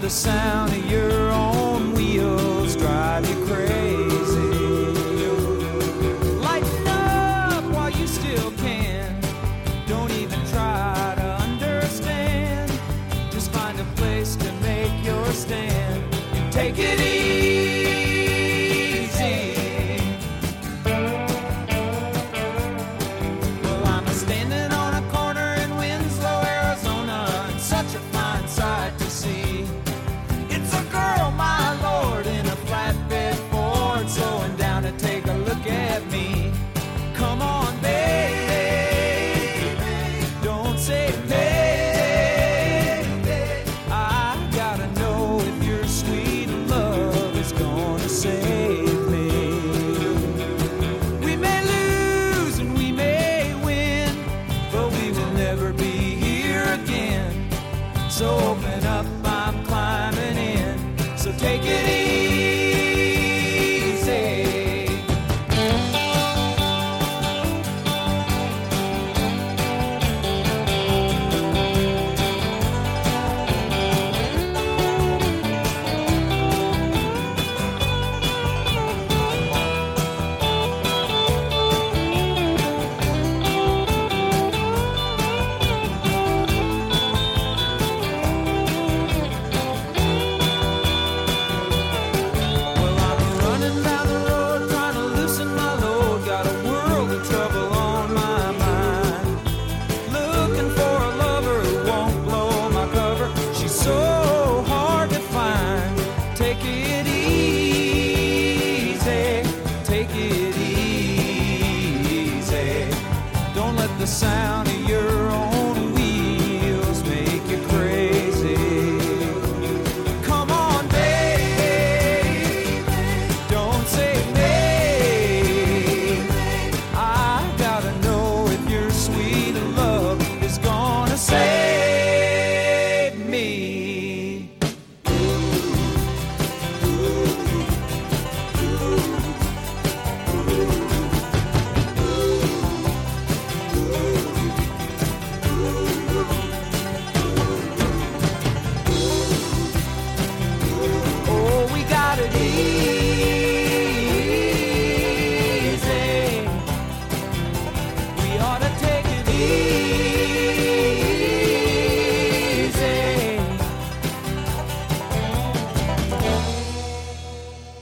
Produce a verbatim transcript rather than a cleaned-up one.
the sound of your own wheels drive you crazy. Lighten up while you still can. Don't even try to understand. Just find a place to make your stand and take it easy. Well, I'm standing on a corner in Winslow, Arizona, and such a fine sight to see. It's a girl, my lord, in a flatbed Ford, slowing down to take a look at me. Come on, baby, don't say maybe. I gotta know if your sweet love is gonna save me. We may lose and we may win, but we will never be here again. So open up, I'm climbing in. So take it easy. Well, I'm running down the road trying to loosen my load. Got a world of trouble on my mind. Looking for a lover who won't blow my cover. She's so hard to find. Take it easy. Take it easy. Don't let the sound